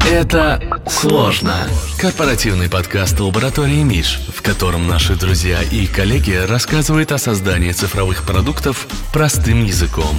Это сложно. Корпоративный подкаст лаборатории Миш, в котором наши друзья и коллеги рассказывают о создании цифровых продуктов простым языком.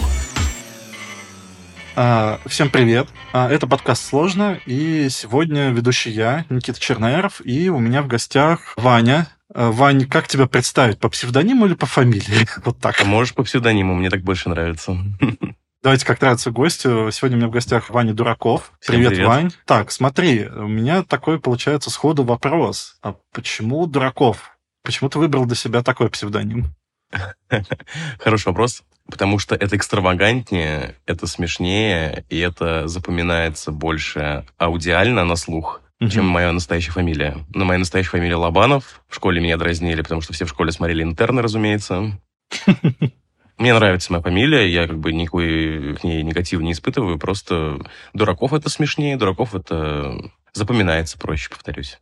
Всем привет. Это подкаст «Сложно», и сегодня ведущий я, Никита Чернаяров, и у меня в гостях Ваня. Вань, как тебя представить, по псевдониму или по фамилии? Вот так. Можешь по псевдониму, мне так больше нравится. Давайте, как нравится гостю. Сегодня у меня в гостях Ваня Дураков. Привет, Вань. Так, смотри, у меня такой, получается, сходу вопрос. А почему Дураков? Почему ты выбрал для себя такой псевдоним? Хороший вопрос. Потому что это экстравагантнее, это смешнее, и это запоминается больше аудиально на слух, чем моя настоящая фамилия. Но моя настоящая фамилия Лобанов. В школе меня дразнили, потому что все в школе смотрели «Интерны», разумеется. Мне нравится моя фамилия, я никакой к ней негатива не испытываю, просто Дураков это смешнее, Дураков это запоминается проще, повторюсь.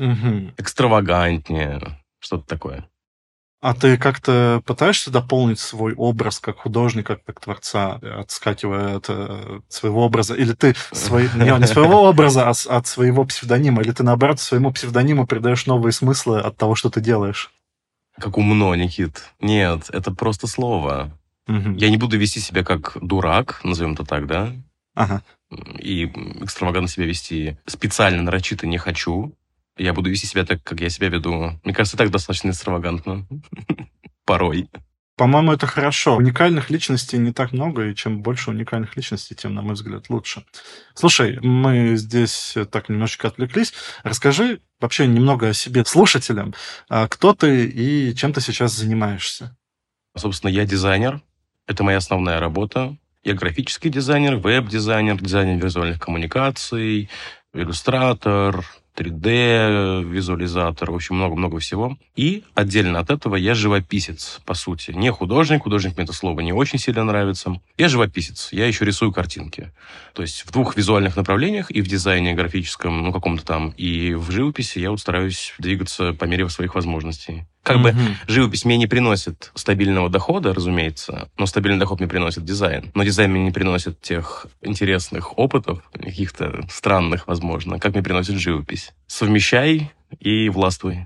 Экстравагантнее, что-то такое. А ты как-то пытаешься дополнить свой образ как художника, как творца, отскакивая от своего образа? Или ты не своего образа, а от своего псевдонима? Или ты, наоборот, своему псевдониму придаешь новые смыслы от того, что ты делаешь? Как умно, Никит. Нет, это просто слово. Я не буду вести себя как дурак, назовем это так, да? Ага. И экстравагантно себя вести специально, нарочито не хочу. Я буду вести себя так, как я себя веду. Мне кажется, так достаточно экстравагантно. Порой. По-моему, это хорошо. Уникальных личностей не так много, и чем больше уникальных личностей, тем, на мой взгляд, лучше. Слушай, мы здесь так немножечко отвлеклись. Расскажи вообще немного о себе слушателям. Кто ты и чем ты сейчас занимаешься? Собственно, я дизайнер. Это моя основная работа. Я графический дизайнер, веб-дизайнер, дизайнер визуальных коммуникаций, иллюстратор, 3D-визуализатор, в общем, много-много всего. И отдельно от этого я живописец, по сути. Не художник, художник мне это слово не очень сильно нравится. Я живописец, я еще рисую картинки. То есть в двух визуальных направлениях, и в дизайне графическом, каком-то там, и в живописи я стараюсь двигаться по мере своих возможностей. Живопись мне не приносит стабильного дохода, разумеется, но стабильный доход мне приносит дизайн. Но дизайн мне не приносит тех интересных опытов, каких-то странных, возможно, как мне приносит живопись. Совмещай и властвуй.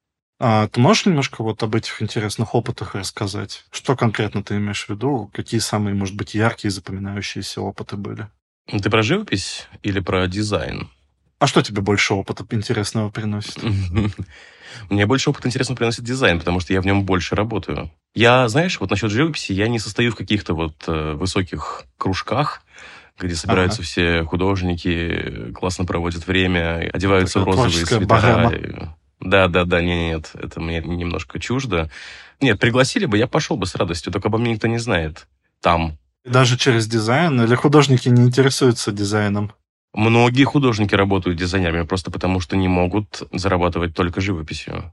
Ты можешь немножко об этих интересных опытах рассказать? Что конкретно ты имеешь в виду? Какие самые, может быть, яркие, запоминающиеся опыты были? Ты про живопись или про дизайн? А что тебе больше опыта интересного приносит? Мне больше опыта интересного приносит дизайн, потому что я в нем больше работаю. Я, знаешь, насчет живописи, я не состою в каких-то высоких кружках, где собираются все художники, классно проводят время, одеваются в розовые свитера. Да, нет, это мне немножко чуждо. Нет, пригласили бы, я пошел бы с радостью, только обо мне никто не знает. Там. Даже через дизайн? Или художники не интересуются дизайном? Многие художники работают дизайнерами просто потому, что не могут зарабатывать только живописью.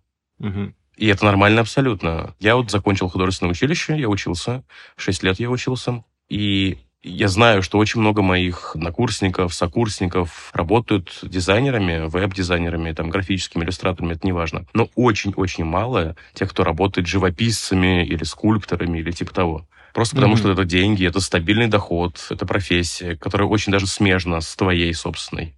И это нормально абсолютно. Я закончил художественное училище, я учился, 6 лет я учился, и я знаю, что очень много моих однокурсников, сокурсников работают дизайнерами, веб-дизайнерами, графическими иллюстраторами, это неважно. Но очень-очень мало тех, кто работает живописцами или скульпторами, или типа того. Просто потому, что это деньги, это стабильный доход, это профессия, которая очень даже смежна с твоей собственной.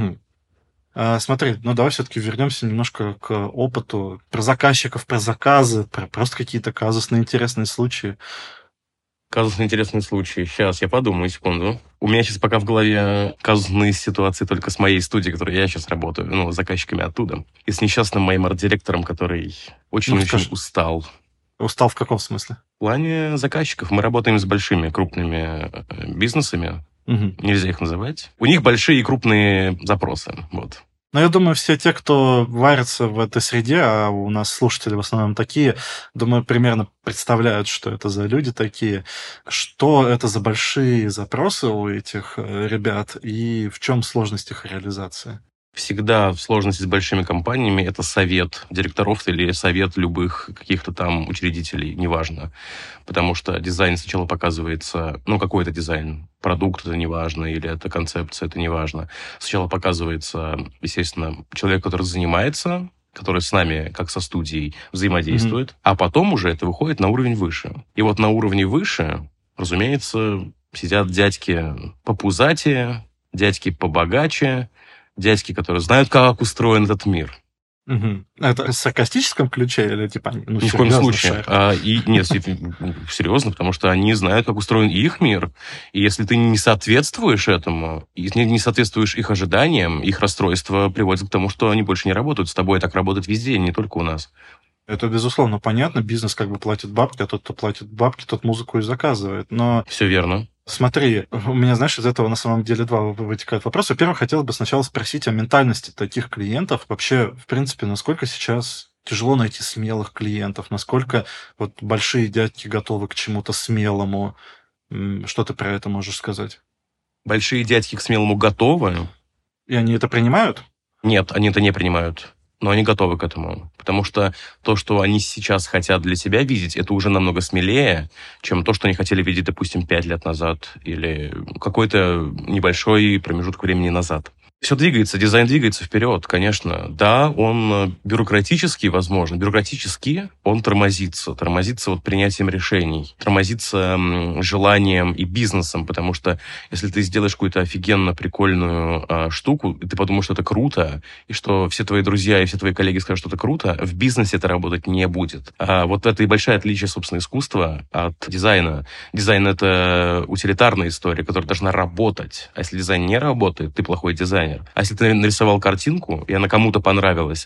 Смотри, давай все-таки вернемся немножко к опыту. Про заказчиков, про заказы, про просто какие-то казусные интересные случаи. Казусные интересные случаи. Сейчас, я подумаю, секунду. У меня сейчас пока в голове казусные ситуации только с моей студией, в которой я сейчас работаю, с заказчиками оттуда. И с несчастным моим арт-директором, который очень-очень устал. Устал в каком смысле? В плане заказчиков. Мы работаем с большими, крупными бизнесами. Нельзя их называть. У них большие и крупные запросы. Но я думаю, все те, кто варится в этой среде, а у нас слушатели в основном такие, думаю, примерно представляют, что это за люди такие, что это за большие запросы у этих ребят и в чем сложность их реализации. Всегда в сложности с большими компаниями это совет директоров или совет любых каких-то там учредителей, неважно. Потому что дизайн сначала показывается, какой-то дизайн, продукт это неважно, или это концепция, это неважно. Сначала показывается, естественно, человек, который занимается, который с нами, как со студией, взаимодействует, а потом уже это выходит на уровень выше. И на уровне выше, разумеется, сидят дядьки попузатее, дядьки побогаче, дядьки, которые знают, как устроен этот мир. Угу. Это в саркастическом ключе или типа, ну, Ни в коем случае. Нет, серьезно, потому что они знают, как устроен их мир. И если ты не соответствуешь этому, не соответствуешь их ожиданиям, их расстройство приводит к тому, что они больше не работают с тобой. Так работает везде, не только у нас. Это, безусловно, понятно. Бизнес как бы платит бабки, а тот, кто платит бабки, тот музыку и заказывает. Но все верно. Смотри, у меня, знаешь, из этого на самом деле два вытекают вопроса. Во-первых, хотел бы сначала спросить о ментальности таких клиентов. Вообще, в принципе, насколько сейчас тяжело найти смелых клиентов? Насколько вот большие дядьки готовы к чему-то смелому? Что ты про это можешь сказать? Большие дядьки к смелому готовы. И они это принимают? Нет, они это не принимают. Но они готовы к этому. Потому что то, что они сейчас хотят для себя видеть, это уже намного смелее, чем то, что они хотели видеть, допустим, 5 лет назад или какой-то небольшой промежуток времени назад. Все двигается, дизайн двигается вперед, конечно. Да, он бюрократический, возможно. Бюрократически он тормозится вот принятием решений, тормозится желанием и бизнесом, потому что если ты сделаешь какую-то офигенно прикольную штуку, и ты подумаешь, что это круто, и что все твои друзья и все твои коллеги скажут, что это круто, в бизнесе это работать не будет. Вот это и большое отличие, собственно, искусства от дизайна. Дизайн — это утилитарная история, которая должна работать. А если дизайн не работает, ты плохой дизайнер. А если ты нарисовал картинку, и она кому-то понравилась,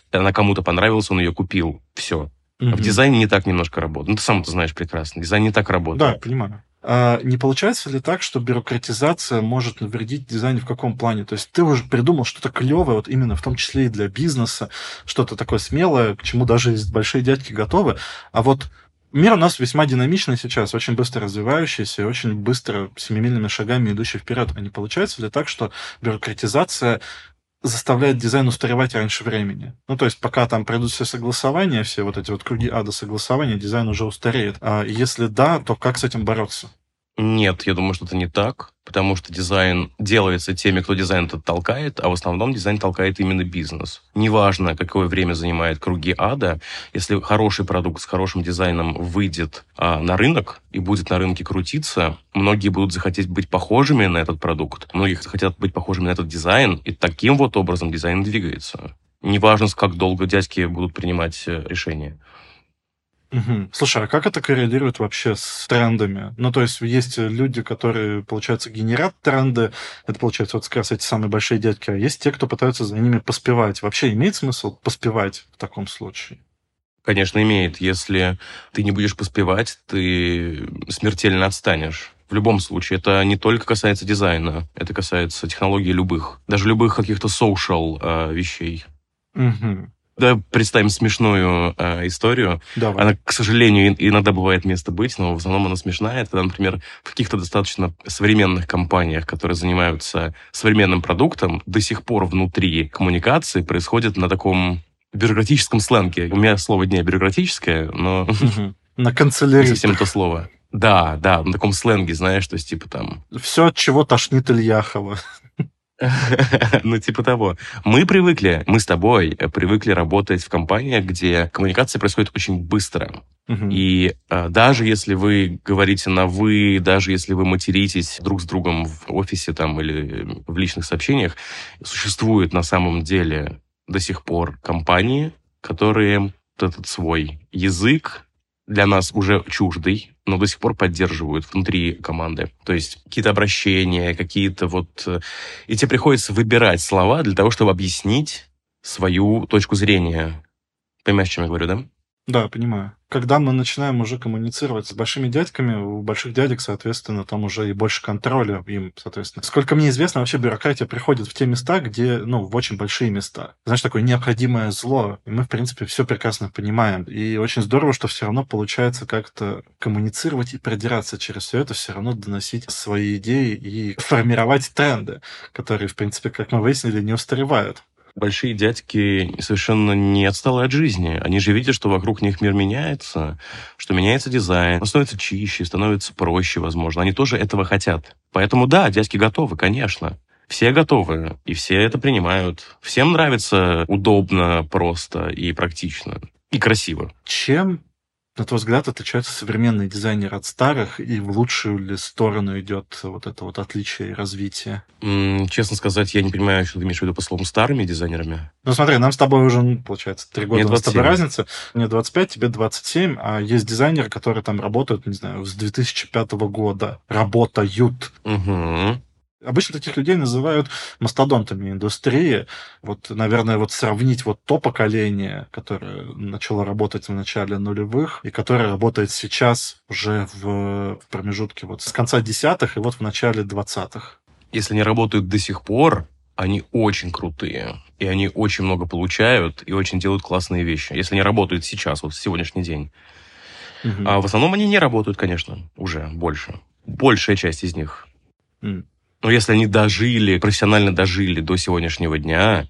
он ее купил. Все. А в дизайне не так немножко работает. Ну, ты сам это знаешь прекрасно. Дизайн не так работает. Да, понимаю. А не получается ли так, что бюрократизация может навредить дизайну в каком плане? То есть ты уже придумал что-то клевое, вот именно в том числе и для бизнеса, что-то такое смелое, к чему даже большие дядьки готовы, а вот мир у нас весьма динамичный сейчас, очень быстро развивающийся и очень быстро, семимильными шагами идущий вперед. А не получается ли так, что бюрократизация заставляет дизайн устаревать раньше времени? Ну, то есть пока там пройдут все согласования, все вот эти вот круги ада согласования, дизайн уже устареет. А если да, то как с этим бороться? Нет, я думаю, что это не так, потому что дизайн делается теми, кто дизайн этот толкает, а в основном дизайн толкает именно бизнес. Неважно, какое время занимает круги ада, если хороший продукт с хорошим дизайном выйдет на рынок и будет на рынке крутиться, многие будут захотеть быть похожими на этот продукт, многие хотят быть похожими на этот дизайн, и таким вот образом дизайн двигается. Неважно, как долго дядьки будут принимать решения. Угу. Слушай, а как это коррелирует вообще с трендами? Ну, то есть есть люди, которые, получается, генерят тренды, это, получается, вот как раз эти самые большие дядьки, а есть те, кто пытаются за ними поспевать. Вообще имеет смысл поспевать в таком случае? Конечно, имеет. Если ты не будешь поспевать, ты смертельно отстанешь. В любом случае, это не только касается дизайна, это касается технологий любых, даже любых каких-то social вещей. Угу. Да, представим смешную историю. Давай. Она, к сожалению, иногда бывает место быть, но в основном она смешная. Это, например, в каких-то достаточно современных компаниях, которые занимаются современным продуктом, до сих пор внутри коммуникации происходит на таком бюрократическом сленге. У меня слово дня бюрократическое, но на канцелярии. Не совсем то слово. Да, на таком сленге, знаешь, то есть типа там... Все, от чего тошнит Ильяхова. Ну, типа того. Мы с тобой привыкли работать в компаниях, где коммуникация происходит очень быстро. И даже если вы говорите на «вы», даже если вы материтесь друг с другом в офисе там или в личных сообщениях, существует на самом деле до сих пор компании, которые этот свой язык для нас уже чуждый, но до сих пор поддерживают внутри команды. То есть какие-то обращения, какие-то вот... И тебе приходится выбирать слова для того, чтобы объяснить свою точку зрения. Понимаешь, о чем я говорю, да? Да, понимаю. Когда мы начинаем уже коммуницировать с большими дядьками, у больших дядек, соответственно, там уже и больше контроля им, соответственно. Сколько мне известно, вообще бюрократия приходит в те места, где, в очень большие места. Знаешь, такое необходимое зло. И мы, в принципе, все прекрасно понимаем. И очень здорово, что все равно получается как-то коммуницировать и продираться через все это, все равно доносить свои идеи и формировать тренды, которые, в принципе, как мы выяснили, не устаревают. Большие дядьки совершенно не отсталы от жизни. Они же видят, что вокруг них мир меняется, что меняется дизайн, он становится чище, становится проще, возможно. Они тоже этого хотят. Поэтому да, дядьки готовы, конечно. Все готовы, и все это принимают. Всем нравится удобно, просто и практично, и красиво. Чем На твой взгляд, отличается современный дизайнер от старых, и в лучшую ли сторону идет вот это вот отличие и развитие? Честно сказать, я не понимаю, что ты имеешь в виду по словам старыми дизайнерами. Ну смотри, нам с тобой уже, получается, 3 года Мне у нас с тобой 27. разница. Мне 25, тебе 27, а есть дизайнеры, которые там работают, не знаю, с 2005 года. Работают. Угу. Обычно таких людей называют мастодонтами индустрии. Вот, наверное, вот сравнить вот то поколение, которое начало работать в начале нулевых, и которое работает сейчас уже в промежутке вот с конца десятых и вот в начале 20-х. Если они работают до сих пор, они очень крутые. И они очень много получают, и очень делают классные вещи. Если они работают сейчас, вот в сегодняшний день. Мгм. А в основном они не работают, конечно, уже больше. Большая часть из них. М. Но если они дожили, профессионально дожили до сегодняшнего дня,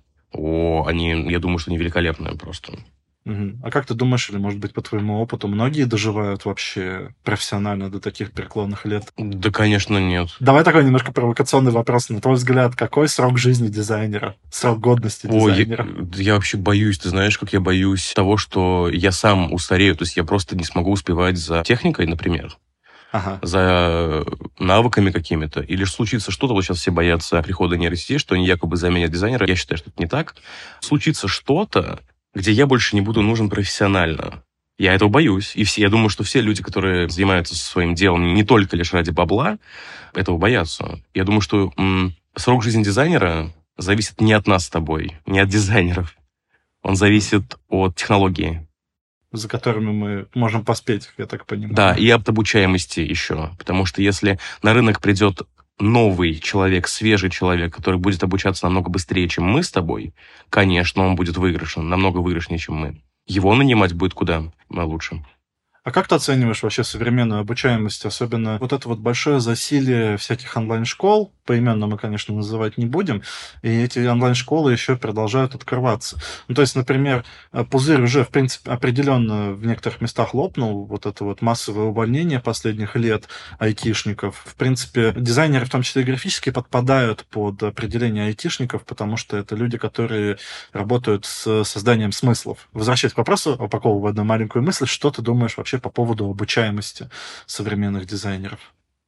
я думаю, что они великолепные просто. Мгм. А как ты думаешь, или, может быть, по твоему опыту, многие доживают вообще профессионально до таких преклонных лет? Да, конечно, нет. Давай такой немножко провокационный вопрос. На твой взгляд, какой срок жизни дизайнера? Срок годности дизайнера? Я вообще боюсь, ты знаешь, как я боюсь того, что я сам устарею. То есть я просто не смогу успевать за техникой, например, Ага. за навыками какими-то. Или случится что-то, вот сейчас все боятся прихода нейросетей, что они якобы заменят дизайнера. Я считаю, что это не так. Случится что-то, где я больше не буду нужен профессионально. Я этого боюсь. Я думаю, что все люди, которые занимаются своим делом не только лишь ради бабла, этого боятся. Я думаю, что срок жизни дизайнера зависит не от нас с тобой, не от дизайнеров. Он зависит от технологии. За которыми мы можем поспеть, я так понимаю. Да, и от обучаемости еще. Потому что если на рынок придет новый человек, свежий человек, который будет обучаться намного быстрее, чем мы с тобой, конечно, он будет выигрышен, намного выигрышнее, чем мы. Его нанимать будет куда лучше. А как ты оцениваешь вообще современную обучаемость, особенно вот это вот большое засилие всяких онлайн-школ, поименно мы, конечно, называть не будем, и эти онлайн-школы еще продолжают открываться. Ну, то есть, например, пузырь уже, в принципе, определенно в некоторых местах лопнул, вот это вот массовое увольнение последних лет айтишников. В принципе, дизайнеры, в том числе и графические, подпадают под определение айтишников, потому что это люди, которые работают с созданием смыслов. Возвращаясь к вопросу, упаковывая одну маленькую мысль, что ты думаешь вообще по поводу обучаемости современных дизайнеров?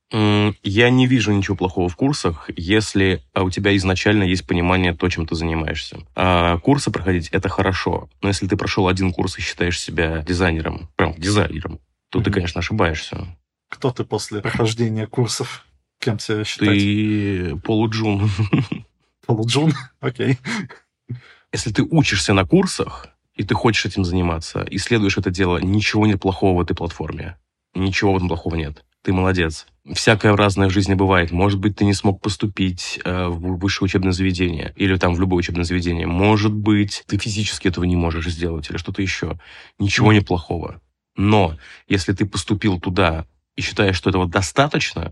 Я не вижу ничего плохого в курсах, если у тебя изначально есть понимание то, чем ты занимаешься. Курсы проходить — это хорошо. Но если ты прошел один курс и считаешь себя дизайнером, прям дизайнером, то ты, конечно, ошибаешься. Кто ты после прохождения курсов? Кем себя считать? Ты полуджун. Полуджун? Окей. Если ты учишься на курсах, и ты хочешь этим заниматься, исследуешь это дело, ничего нет плохого в этой платформе. Ничего в этом плохого нет. Ты молодец. Всякое разное в жизни бывает. Может быть, ты не смог поступить в высшее учебное заведение или там в любое учебное заведение. Может быть, ты физически этого не можешь сделать или что-то еще. Ничего нет плохого. Но если ты поступил туда и считаешь, что этого достаточно,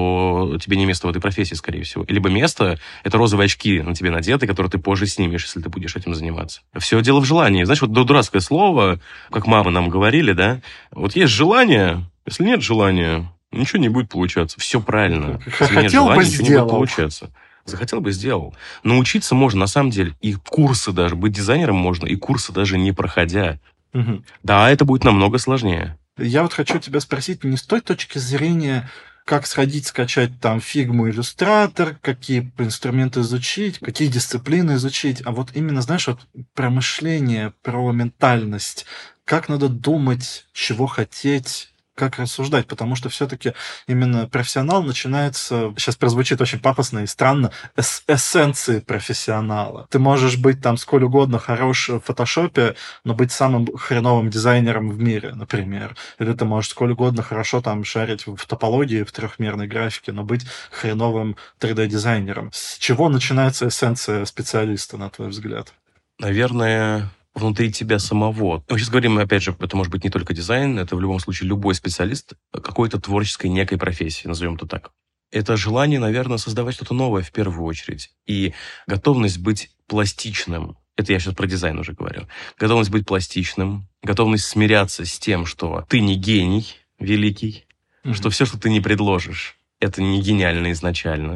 то тебе не место в этой профессии, скорее всего. Либо место — это розовые очки на тебе надеты, которые ты позже снимешь, если ты будешь этим заниматься. Все дело в желании. Знаешь, вот дурацкое слово, как мамы нам говорили, да? Вот есть желание, если нет желания, ничего не будет получаться. Все правильно. Если нет желания, ничего не будет получаться. Захотел бы — сделал. Научиться можно, на самом деле, и курсы даже. Быть дизайнером можно, и курсы даже не проходя. Угу. Да, это будет намного сложнее. Я вот хочу тебя спросить не с той точки зрения, как сходить, скачать там Figma, Illustrator, какие инструменты изучить, какие дисциплины изучить, а вот именно, знаешь, вот про мышление, про ментальность, как надо думать, чего хотеть, как рассуждать, потому что все-таки именно профессионал начинается, сейчас прозвучит очень пафосно и странно, с эссенции профессионала. Ты можешь быть там сколь угодно хорош в фотошопе, но быть самым хреновым дизайнером в мире, например. Или ты можешь сколь угодно хорошо там шарить в топологии, в трехмерной графике, но быть хреновым 3D-дизайнером. С чего начинается эссенция специалиста, на твой взгляд? Наверное, внутри тебя самого. Мы сейчас говорим, опять же, это может быть не только дизайн, это в любом случае любой специалист какой-то творческой некой профессии, назовем это так. Это желание, наверное, создавать что-то новое в первую очередь. И готовность быть пластичным. Это я сейчас про дизайн уже говорю. Готовность быть пластичным, готовность смиряться с тем, что ты не гений великий, что все, что ты не предложишь, это не гениально изначально.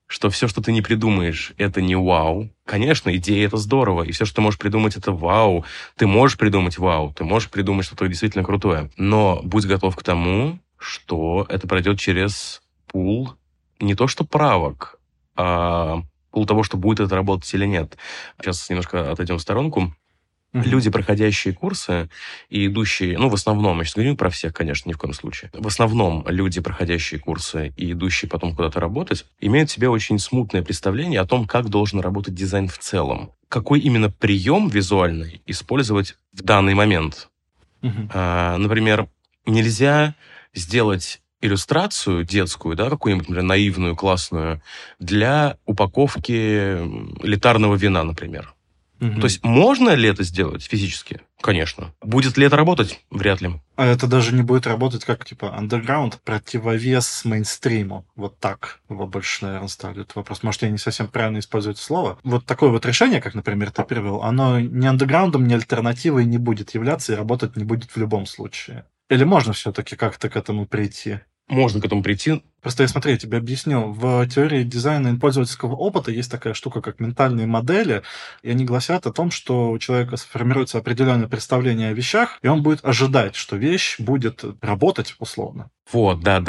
что все, что ты не придумаешь, это не вау. Конечно, идея — это здорово, и все, что ты можешь придумать, это вау. Ты можешь придумать вау, ты можешь придумать что-то действительно крутое. Но будь готов к тому, что это пройдет через пул не то что правок, а пул того, что будет это работать или нет. Сейчас немножко отойдем в сторонку. Люди, проходящие курсы и идущие, в основном, я сейчас говорю про всех, конечно, ни в коем случае. В основном люди, проходящие курсы и идущие потом куда-то работать, имеют в себе очень смутное представление о том, как должен работать дизайн в целом. Какой именно прием визуальный использовать в данный момент. Например, нельзя сделать иллюстрацию детскую, да, какую-нибудь, например, наивную, классную, для упаковки элитарного вина, например. То есть можно ли это сделать физически? Конечно. Будет ли это работать? Вряд ли. А это даже не будет работать как, underground, противовес мейнстриму. Вот так его больше, наверное, ставят вопрос. Может, я не совсем правильно использую это слово. Вот такое вот решение, как, например, ты привел, оно ни андерграундом, ни альтернативой не будет являться и работать не будет в любом случае. Или можно все-таки как-то к этому прийти? Можно к этому прийти. Просто я тебе объясню. В теории дизайна и пользовательского опыта есть такая штука, как ментальные модели, и они гласят о том, что у человека сформируется определенное представление о вещах, и он будет ожидать, что вещь будет работать условно. Вот, да.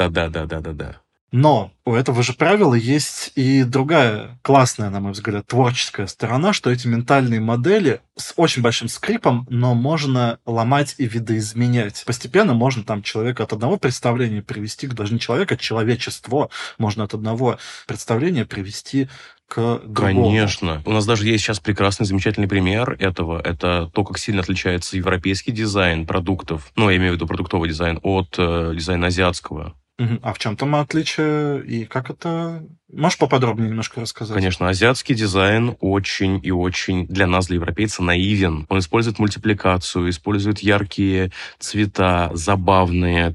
Но у этого же правила есть и другая классная, на мой взгляд, творческая сторона, что эти ментальные модели с очень большим скрипом, но можно ломать и видоизменять. Постепенно можно там человека от одного представления привести к, даже не человека, а человечество можно от одного представления привести к другому. Конечно. У нас даже есть сейчас прекрасный, замечательный пример этого. Это то, как сильно отличается европейский дизайн продуктов, я имею в виду продуктовый дизайн, от дизайна азиатского. А в чем там отличие и как это? Можешь поподробнее немножко рассказать? Конечно, азиатский дизайн очень и очень для нас, для европейца, наивен. Он использует мультипликацию, использует яркие цвета, забавные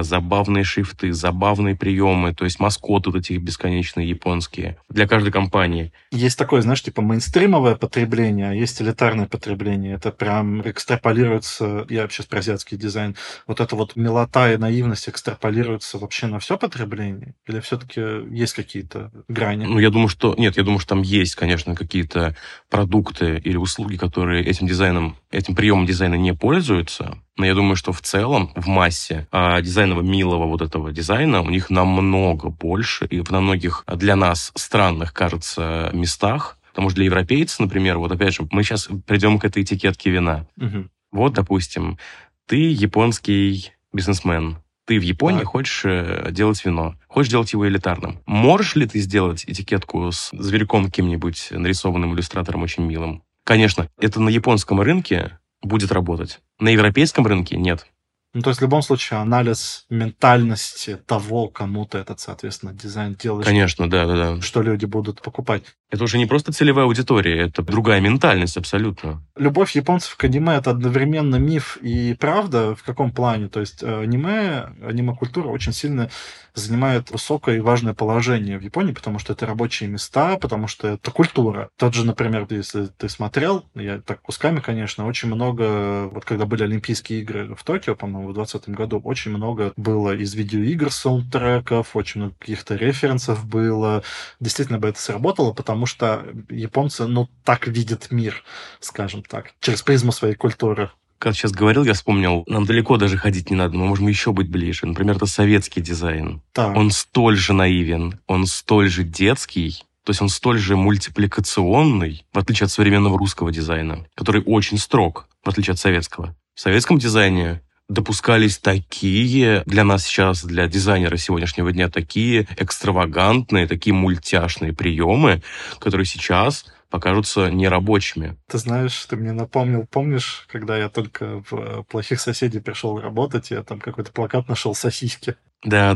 шрифты, забавные приемы, то есть маскоты вот эти бесконечные японские для каждой компании. Есть такое, мейнстримовое потребление, а есть элитарное потребление. Это прям экстраполируется, я вообще про азиатский дизайн, вот эта вот милота и наивность экстраполируется вообще на все потребление? Или все-таки есть какие-то грани? Я думаю, что там есть, конечно, какие-то продукты или услуги, которые этим приемом дизайна не пользуются. Но я думаю, что в целом, в массе дизайнового милого вот этого дизайна у них намного больше. И на многих для нас странных, кажется, местах. Потому что для европейцев, например, вот опять же, мы сейчас придем к этой этикетке вина. Вот, допустим, ты японский бизнесмен. Ты в Японии хочешь делать вино, хочешь делать его элитарным. Можешь ли ты сделать этикетку с зверьком каким-нибудь нарисованным иллюстратором очень милым? Конечно, это на японском рынке будет работать. На европейском рынке нет. То есть в любом случае анализ ментальности того, кому ты этот, соответственно, дизайн делаешь. Конечно, да. Что люди будут покупать. Это уже не просто целевая аудитория, это другая ментальность абсолютно. Любовь японцев к аниме — это одновременно миф и правда. В каком плане? То есть аниме-культура очень сильно занимает высокое и важное положение в Японии, потому что это рабочие места, потому что это культура. Тот же, например, если ты смотрел, я так кусками, конечно, очень много, вот когда были Олимпийские игры в Токио, по-моему, в 2020 году, очень много было из видеоигр саундтреков, очень много каких-то референсов было. Действительно бы это сработало, потому что японцы, так видят мир, скажем так, через призму своей культуры. Как сейчас говорил, я вспомнил, нам далеко даже ходить не надо, мы можем еще быть ближе. Например, это советский дизайн. Так. Он столь же наивен, он столь же детский, то есть он столь же мультипликационный, в отличие от современного русского дизайна, который очень строг, в отличие от советского. В советском дизайне допускались такие, для нас сейчас, для дизайнера сегодняшнего дня, такие экстравагантные, такие мультяшные приемы, которые сейчас покажутся нерабочими. Ты знаешь, ты мне напомнил, помнишь, когда я только в «Плохих соседей» пришел работать, я там какой-то плакат нашел сосиски. Да.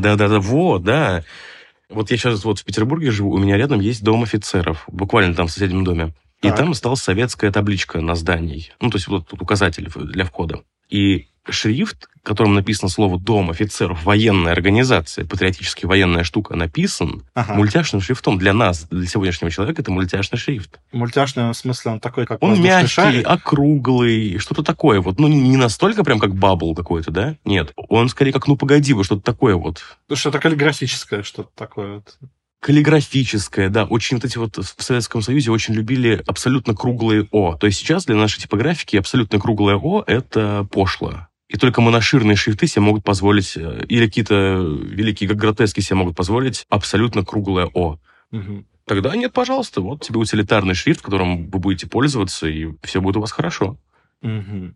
Вот я сейчас в Петербурге живу, у меня рядом есть дом офицеров, буквально там в соседнем доме. И там осталась советская табличка на здании. То есть вот тут указатель для входа. И шрифт, которым написано слово «Дом офицеров», военная организация, патриотически военная штука, написан мультяшным шрифтом. Для нас, для сегодняшнего человека, это мультяшный шрифт. Мультяшный, в смысле, он такой, как он мягкий, шарик? округлый, что-то такое. Не настолько прям как бабл какой-то, да? Нет. Он скорее как «Ну, погоди», что-то такое вот. Что-то каллиграфическое, что-то такое. каллиграфическое, да, очень вот эти вот в Советском Союзе очень любили абсолютно круглые «о». То есть сейчас для нашей типографики абсолютно круглое «о» — это пошло. И только моноширные шрифты себе могут позволить, или какие-то великие гротески себе могут позволить абсолютно круглое «о». Угу. Тогда нет, пожалуйста, вот тебе утилитарный шрифт, которым вы будете пользоваться, и все будет у вас хорошо. Угу.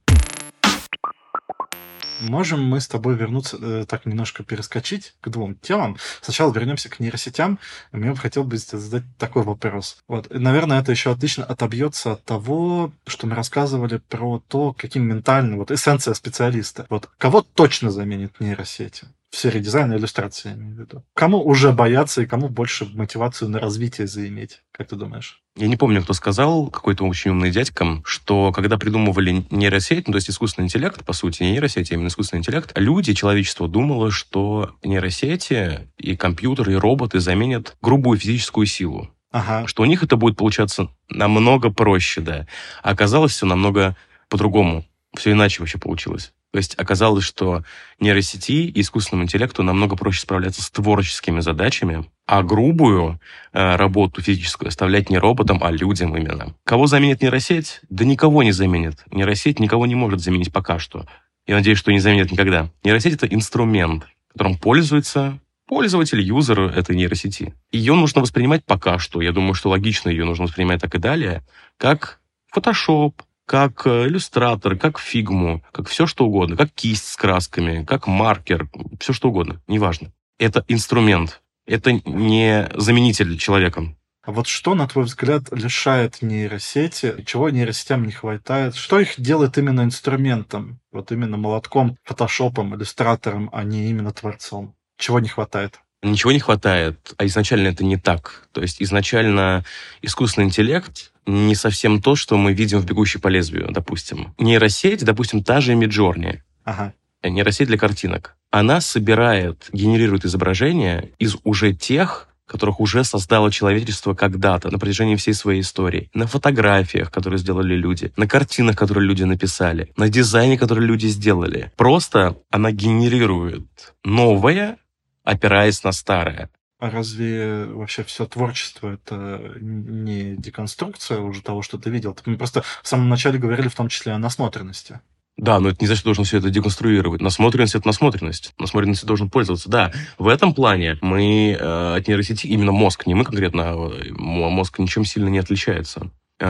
Можем мы с тобой вернуться, так немножко перескочить к двум темам. Сначала вернемся к нейросетям. Мне бы хотелось задать такой вопрос. Вот, наверное, это еще отлично отобьется от того, что мы рассказывали про то, каким ментальным, вот эссенция специалиста. Вот кого точно заменит нейросети? В сфере дизайна и иллюстрации, я имею в виду. Кому уже бояться и кому больше мотивацию на развитие заиметь? Как ты думаешь? Я не помню, кто сказал, какой-то очень умный дядька, что когда придумывали нейросеть, то есть искусственный интеллект, по сути, не нейросеть, а именно искусственный интеллект, люди, человечество думало, что нейросети и компьютеры, и роботы заменят грубую физическую силу. Ага. Что у них это будет получаться намного проще, да. А оказалось все намного по-другому. Все иначе вообще получилось. То есть оказалось, что нейросети и искусственному интеллекту намного проще справляться с творческими задачами, а грубую работу физическую оставлять не роботам, а людям именно. Кого заменит нейросеть? Да никого не заменит. Нейросеть никого не может заменить пока что. Я надеюсь, что не заменит никогда. Нейросеть — это инструмент, которым пользуется пользователь, юзер этой нейросети. Ее нужно воспринимать пока что. Я думаю, что логично ее нужно воспринимать так и далее, как Photoshop, как иллюстратор, как фигму, как все что угодно, как кисть с красками, как маркер, все что угодно, неважно. Это инструмент, это не заменитель человека. А вот что, на твой взгляд, лишает нейросети, чего нейросетям не хватает? Что их делает именно инструментом, вот именно молотком, фотошопом, иллюстратором, а не именно творцом? Чего не хватает? Ничего не хватает, а изначально это не так. То есть изначально искусственный интеллект не совсем то, что мы видим в «Бегущей по лезвию», допустим. Нейросеть, допустим, та же Midjourney. Ага. Нейросеть для картинок. Она собирает, генерирует изображения из уже тех, которых уже создало человечество когда-то, на протяжении всей своей истории. На фотографиях, которые сделали люди, на картинах, которые люди написали, на дизайне, который люди сделали. Просто она генерирует новое, опираясь на старое. А разве вообще все творчество — это не деконструкция уже того, что ты видел? Мы просто в самом начале говорили в том числе о насмотренности. Да, но это не значит, что должен все это деконструировать. Насмотренность — это насмотренность. Насмотренностью должен пользоваться. Да, в этом плане мы от нейросети, именно мозг, не мы конкретно, а мозг ничем сильно не отличается.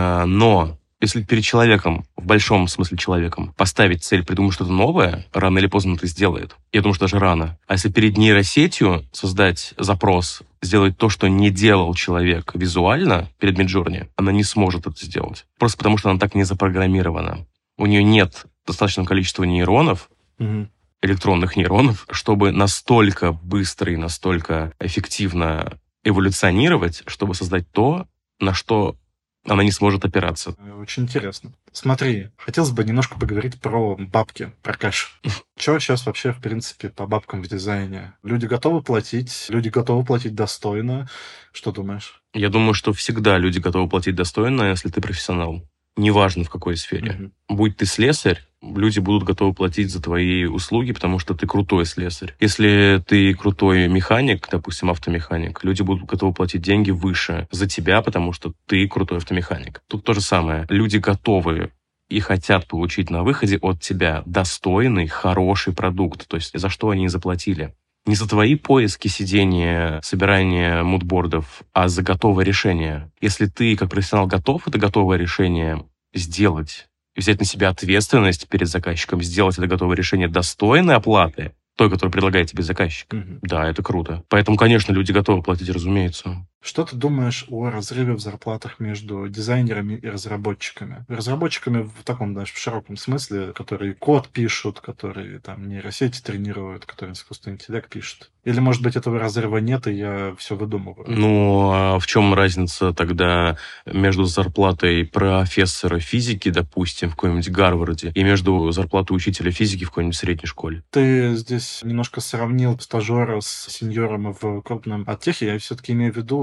Но если перед человеком, в большом смысле человеком, поставить цель, придумать что-то новое, рано или поздно это сделает. Я думаю, что даже рано. А если перед нейросетью создать запрос, сделать то, что не делал человек визуально перед Midjourney, она не сможет это сделать. Просто потому, что она так не запрограммирована. У нее нет достаточного количества нейронов, электронных нейронов, чтобы настолько быстро и настолько эффективно эволюционировать, чтобы создать то, на что она не сможет опираться. Очень интересно. Смотри, хотелось бы немножко поговорить про бабки, про кэш. Что сейчас вообще, в принципе, по бабкам в дизайне? Люди готовы платить достойно. Что думаешь? Я думаю, что всегда люди готовы платить достойно, если ты профессионал. Неважно, в какой сфере. Будь ты слесарь, люди будут готовы платить за твои услуги, потому что ты крутой слесарь. Если ты крутой механик, допустим, автомеханик, люди будут готовы платить деньги выше за тебя, потому что ты крутой автомеханик. Тут то же самое. Люди готовы и хотят получить на выходе от тебя достойный, хороший продукт. То есть за что они заплатили. Не за твои поиски, сидения, собирания мудбордов, а за готовое решение. Если ты, как профессионал, готов это готовое решение сделать, и взять на себя ответственность перед заказчиком, сделать это готовое решение достойной оплаты, той, которую предлагает тебе заказчик, да, это круто. Поэтому, конечно, люди готовы платить, разумеется. Что ты думаешь о разрыве в зарплатах между дизайнерами и разработчиками? Разработчиками в таком, знаешь, в широком смысле, которые код пишут, которые там нейросети тренируют, которые искусственный интеллект пишет. Или, может быть, этого разрыва нет, и я все выдумываю? Ну, а в чем разница тогда между зарплатой профессора физики, допустим, в каком-нибудь Гарварде, и между зарплатой учителя физики в какой-нибудь средней школе? Ты здесь немножко сравнил стажера с сеньором в крупном оттехе. Я все-таки имею в виду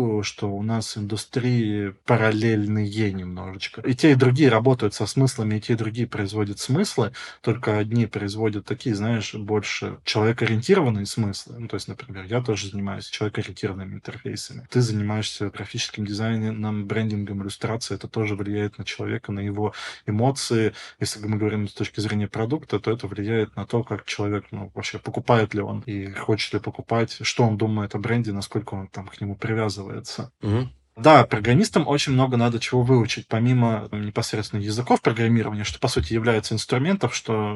говорю, что у нас индустрии параллельные немножечко. И те, и другие работают со смыслами, и те, и другие производят смыслы, только одни производят такие, знаешь, больше человекоориентированные смыслы. Ну, то есть, например, я тоже занимаюсь человекоориентированными интерфейсами. Ты занимаешься графическим дизайном, брендингом, иллюстрацией. Это тоже влияет на человека, на его эмоции. Если мы говорим с точки зрения продукта, то это влияет на то, как человек, ну, вообще покупает ли он и хочет ли покупать, что он думает о бренде, насколько он там к нему привязывается. Да, программистам очень много надо чего выучить, помимо непосредственно языков программирования, что, по сути, является инструментом, что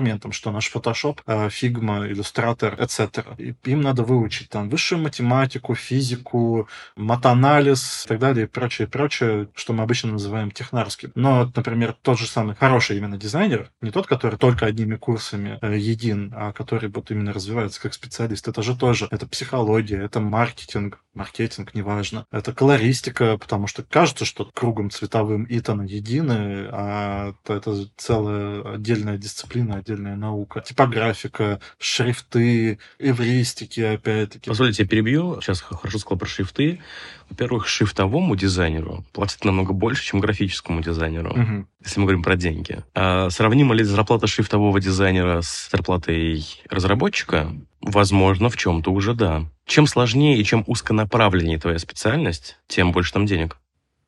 наш Photoshop, Figma, Illustrator, etc. Им надо выучить там высшую математику, физику, матанализ и так далее, и прочее, что мы обычно называем технарским. Но, например, тот же самый хороший именно дизайнер, не тот, который только одними курсами един, а который вот именно развивается как специалист, это же тоже, это психология, это маркетинг, неважно, это колористика, потому что кажется, что кругом цветовым итаны едины, а это целая отдельная дисциплина, отдельная наука. Типографика, шрифты, эвристики, опять-таки. Позвольте, я перебью. Сейчас хорошо сказал про шрифты. Во-первых, шрифтовому дизайнеру платят намного больше, чем графическому дизайнеру, если мы говорим про деньги. А сравнима ли зарплата шрифтового дизайнера с зарплатой разработчика? Возможно, в чем-то уже да. Чем сложнее и чем узконаправленнее твоя специальность, тем больше там денег.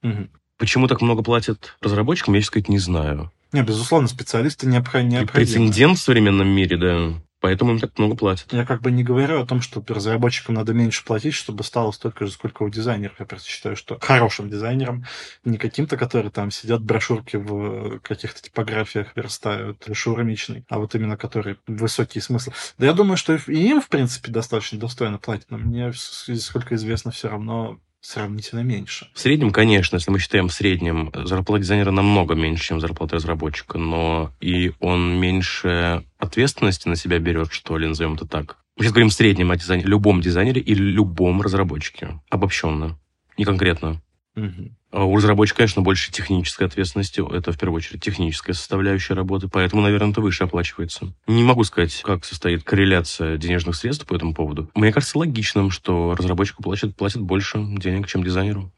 Почему так много платят разработчикам, я, честно сказать, не знаю. Не, безусловно, специалисты необходимы. Прецедент в современном мире, да. Поэтому им так много платят. Я как бы не говорю о том, что разработчикам надо меньше платить, чтобы стало столько же, сколько у дизайнеров. Я просто считаю, что хорошим дизайнерам, не каким-то, которые там сидят брошюрки в каких-то типографиях верстают, шаурмичный, а вот именно которые высокие смыслы. Да я думаю, что и им, в принципе, достаточно достойно платят, но мне, сколько известно, все равно сравнительно меньше. В среднем, конечно, если мы считаем в среднем, зарплата дизайнера намного меньше, чем зарплата разработчика, но и он меньше ответственности на себя берет, что ли, назовем это так. Мы сейчас говорим в среднем о любом дизайнере или любом разработчике. Обобщенно, не конкретно. А у разработчика, конечно, больше технической ответственности. Это, в первую очередь, техническая составляющая работы, поэтому, наверное, это выше оплачивается. Не могу сказать, как состоит корреляция денежных средств по этому поводу. Мне кажется логичным, что разработчику платят больше денег, чем дизайнеру.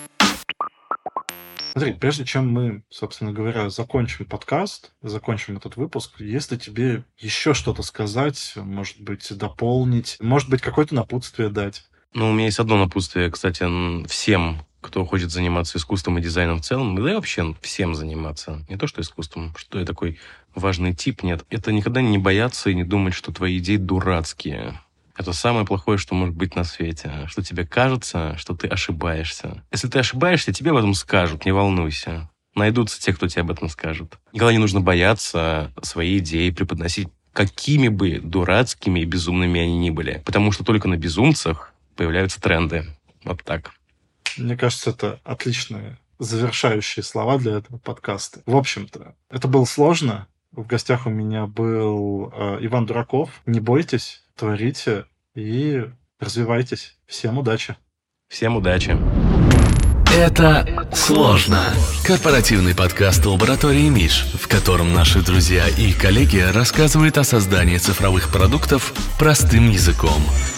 Смотри, прежде чем мы, собственно говоря, закончим подкаст, закончим этот выпуск, если тебе еще что-то сказать, может быть, дополнить, может быть, какое-то напутствие дать. Ну, у меня есть одно напутствие, кстати, всем, кто хочет заниматься искусством и дизайном в целом, да и вообще всем заниматься. Не то, что искусством, что я такой важный тип, нет. Это никогда не бояться и не думать, что твои идеи дурацкие. Это самое плохое, что может быть на свете. Что тебе кажется, что ты ошибаешься. Если ты ошибаешься, тебе об этом скажут, не волнуйся. Найдутся те, кто тебе об этом скажет. Никогда не нужно бояться свои идеи преподносить, какими бы дурацкими и безумными они ни были. Потому что только на безумцах появляются тренды. Вот так. Мне кажется, это отличные завершающие слова для этого подкаста. В общем-то, это было сложно. В гостях у меня был Иван Дураков. Не бойтесь, творите и развивайтесь. Всем удачи. Всем удачи. Это «Сложно». Корпоративный подкаст лаборатории Миш, в котором наши друзья и коллеги рассказывают о создании цифровых продуктов простым языком.